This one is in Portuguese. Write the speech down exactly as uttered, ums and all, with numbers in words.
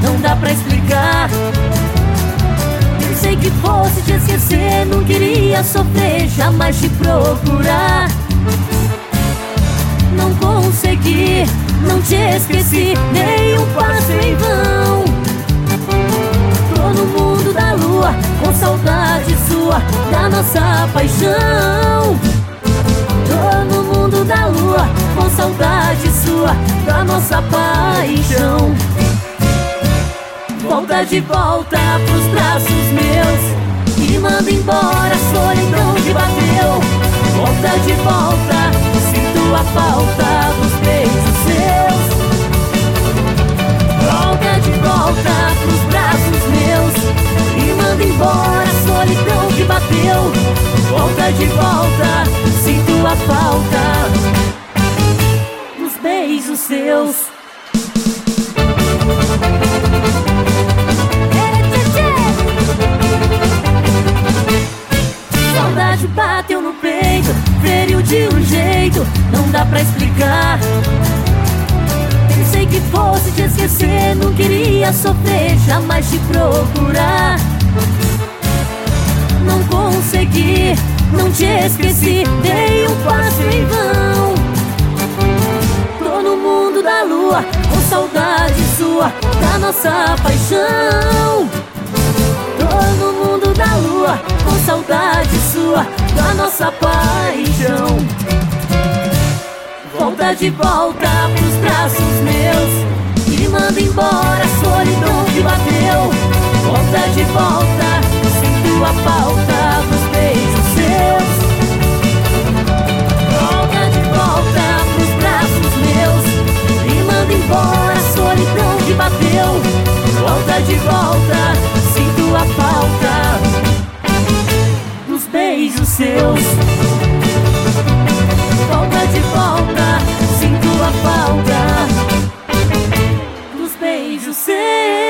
não dá pra explicar. Pensei que fosse te esquecer, não queria sofrer, jamais te procurar. Não consegui, não te esqueci, nem um passo em vão. Tô no mundo da lua, com saudade sua, da nossa paixão. Tô no mundo da lua, com saudade sua, da nossa paixão. Volta de volta pros braços meus, me manda embora a solidão que bateu. Volta de volta, sinto a falta dos beijos seus. Volta de volta pros braços meus, me manda embora a solidão que bateu. Volta de volta, sinto a falta dos beijos seus. Saudade bateu no peito, feriu de um jeito, não dá pra explicar. Pensei que fosse te esquecer, não queria sofrer, jamais te procurar. Não consegui, não te esqueci, dei um passo em vão. Tô no mundo da lua, com saudade sua, da nossa paixão. Tô no mundo da lua, com saudade sua, da nossa paixão. Volta de volta pros braços meus, me manda embora a solidão que bateu. Volta de volta, sinto a falta dos beijos seus. Volta de volta pros braços meus, me manda embora a solidão que bateu. Volta de volta, sinto a falta dos beijos seus. Volta de volta, sinto a falta dos beijos seus.